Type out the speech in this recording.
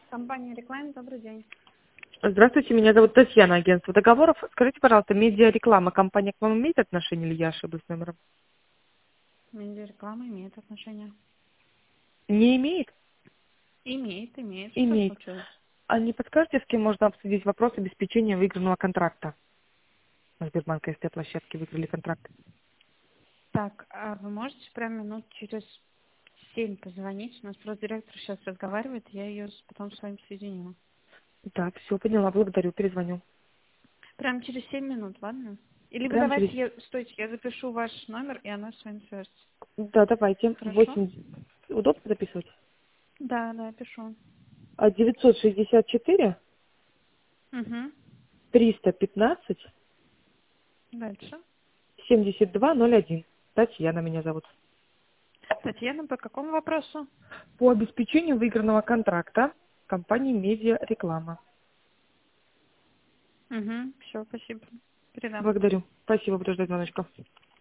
Компания «Реклама», добрый день. Здравствуйте, меня зовут Татьяна, агентство договоров. Скажите, пожалуйста, медиареклама, компания к вам имеет отношение или я ошиблась номером? Медиареклама имеет отношение. Не имеет? Имеет. Что Имеет. случилось? А не подскажете, с кем можно обсудить вопрос обеспечения выигранного контракта? На Сбербанк СТ площадке выиграли контракт. Так, а вы можете прям минут через 7 позвонить? У нас просто директор сейчас разговаривает, я ее потом с вами соединю. Так, все, поняла, благодарю, перезвоню. Прям через 7 минут, ладно? Или вы Прям через... давайте, стойте, я запишу ваш номер, и она с вами свяжется. Да, давайте. Хорошо? 8... Удобно записывать? Да, пишу. 964 Угу. 315 Дальше. 7201. Татьяна меня зовут. Татьяна, по какому вопросу? По обеспечению выигранного контракта компании «Медиареклама». Угу, все, спасибо. Передам. Благодарю. Спасибо, буду ждать звоночка.